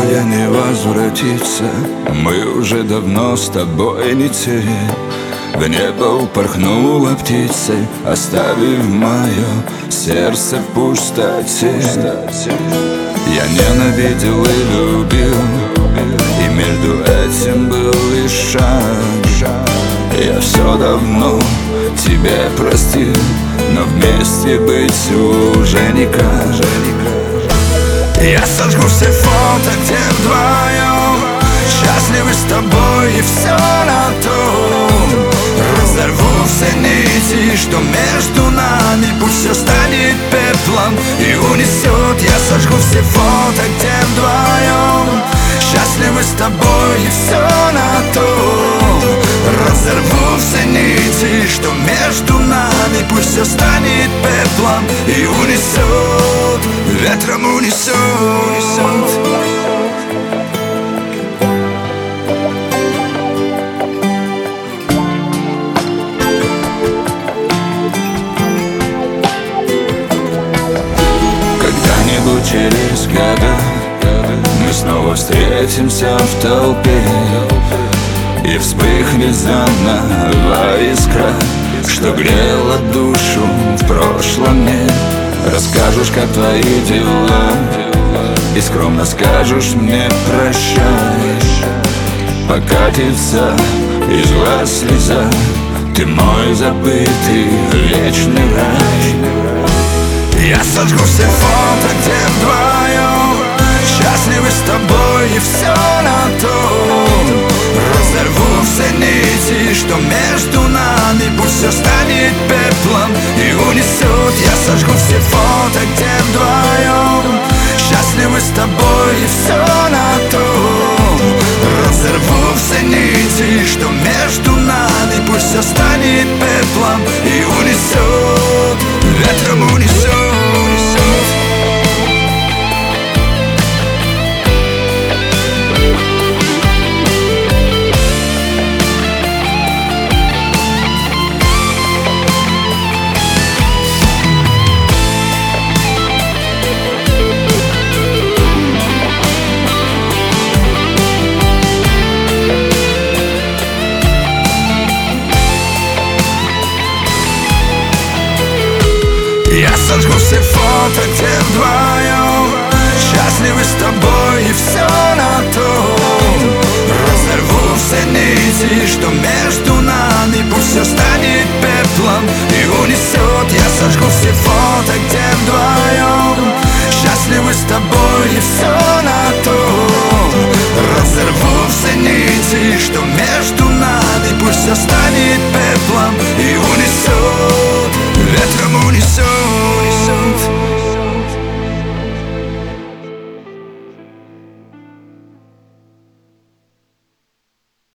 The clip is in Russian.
прошлое не возвратится. Мы уже давно с тобой не те. В небо упорхнула птица, оставив мое сердце в пустоте. Я ненавидел и любил, и между этим был лишь шаг. Я все давно тебе простил, но вместе быть уже никак. Я сожгу все фото, где вдвоем счастливы с тобой, и все на том. Разорву все нити, что между нами, пусть все станет пеплом и унесет. Я сожгу все фото, где вдвоем счастливы с тобой, и все на том. Разорву все нити, что между нами, пусть все станет пеплом и унесет, ветром унесет. Когда-нибудь через года мы снова встретимся в толпе, и вспыхнет заново искра, что грела душу в прошлом мне. Расскажешь, как твои дела, и скромно скажешь мне прощай. Покатится из глаз слеза, ты мой забытый вечный рай. Я сожгу все фото, где вдвоем счастливы с тобой, и все на том. Разорву все нити, что между нами, пусть все станет пеплом и унесет. Я сожгу все фото, где вдвоем счастливы с тобой, и все на том. Разорву все нити, что между нами, пусть все станет пеплом и унесет, ветром унесет. Я сожгу все фото, где